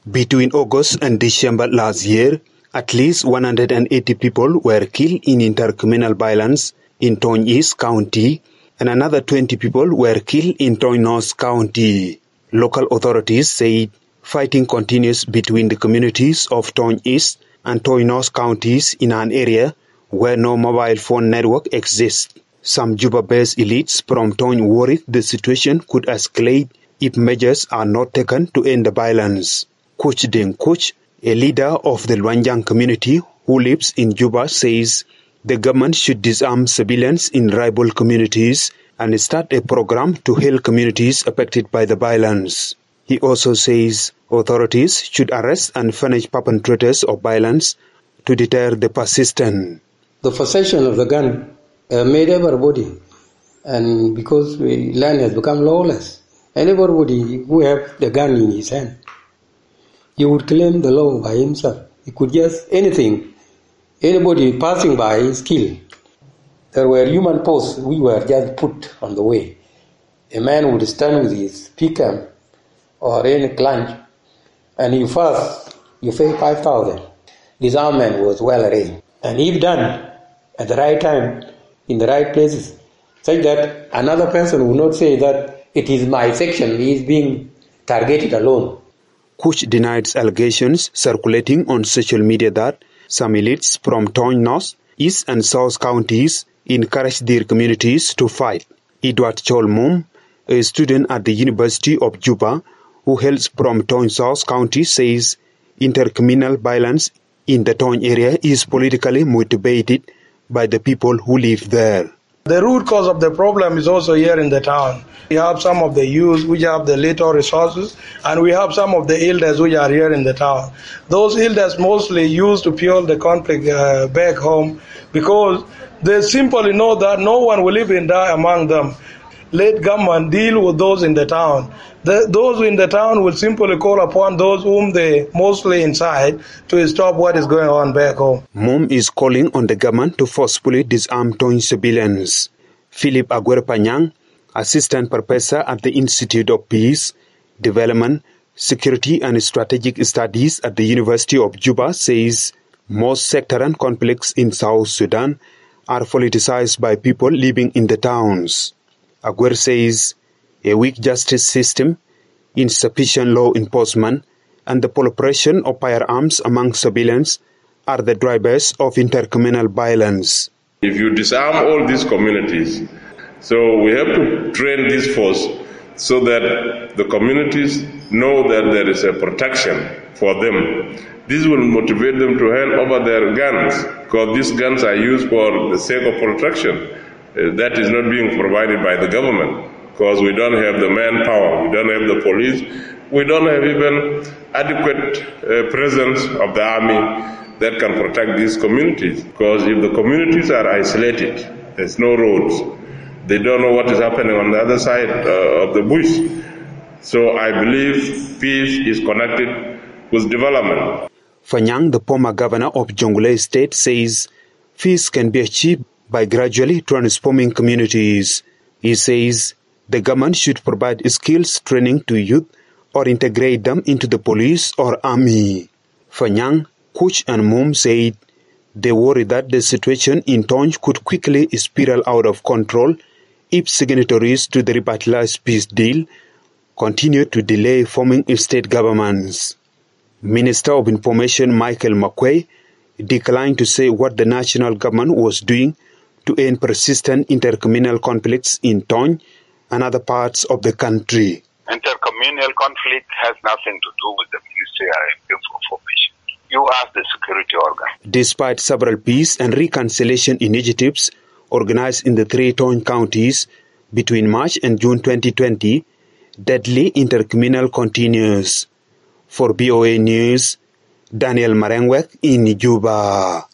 Between August and December last year, at least 180 people were killed in intercommunal violence in Tony East County, and another 20 people were killed in Tony North County. Local authorities said fighting continues between the communities of Tony East and Tony North counties in an area where no mobile phone network exists. Some Juba-based elites from Tony worried the situation could escalate if measures are not taken to end the violence. Kuch Deng Kuch, a leader of the Luanjang community who lives in Juba, says the government should disarm civilians in rival communities and start a program to help communities affected by the violence. He also says authorities should arrest and punish perpetrators of violence to deter the persistent. The possession of the gun made everybody, and because the land has become lawless, anybody who have the gun in his hand, he would claim the law by himself. He could just anything. Anybody passing by is killed. There were human posts we were just put on the way. A man would stand with his pickup or any clunch, and you pay 5,000. Disarmament was well arranged. And if done at the right time, in the right places, such that another person would not say that it is my section, he is being targeted alone. Kuch denied allegations circulating on social media that some elites from Tony North, East and South counties encouraged their communities to fight. Edward Chol Mum, a student at the University of Juba who hails from Tony South County, says intercommunal violence in the Tony area is politically motivated by the people who live there. The root cause of the problem is also here in the town. We have some of the youth which have the little resources, and we have some of the elders which are here in the town. Those elders mostly used to fuel the conflict back home because they simply know that no one will even die among them. Let government deal with those in the town. Those in the town will simply call upon those whom they mostly incite to stop what is going on back home. Mom is calling on the government to forcefully disarm Tony civilians. Philip Aguirre-Panyang, assistant professor at the Institute of Peace, Development, Security and Strategic Studies at the University of Juba, says most sectarian conflicts in South Sudan are politicized by people living in the towns. Aguirre says a weak justice system, insufficient law enforcement, and the proliferation of firearms among civilians are the drivers of intercommunal violence. If you disarm all these communities, so we have to train this force so that the communities know that there is a protection for them. This will motivate them to hand over their guns, because these guns are used for the sake of protection. That is not being provided by the government, because we don't have the manpower, we don't have the police, we don't have even adequate presence of the army that can protect these communities. Because if the communities are isolated, there's no roads, they don't know what is happening on the other side of the bush. So I believe peace is connected with development. Fanyang, the former governor of Jonglei State, says peace can be achieved by gradually transforming communities. He says the government should provide skills training to youth or integrate them into the police or army. Fanyang, Kuch and Mum said they worry that the situation in Tony could quickly spiral out of control if signatories to the revitalized peace deal continue to delay forming state governments. Minister of Information Michael Makwei declined to say what the national government was doing to end persistent intercommunal conflicts in Tony and other parts of the country. Intercommunal conflict has nothing to do with the Ministry of Information. You ask the security organ. Despite several peace and reconciliation initiatives organized in the three Tony counties between March and June 2020, deadly intercommunal continues. For BOA News, Daniel Marengwek in Juba.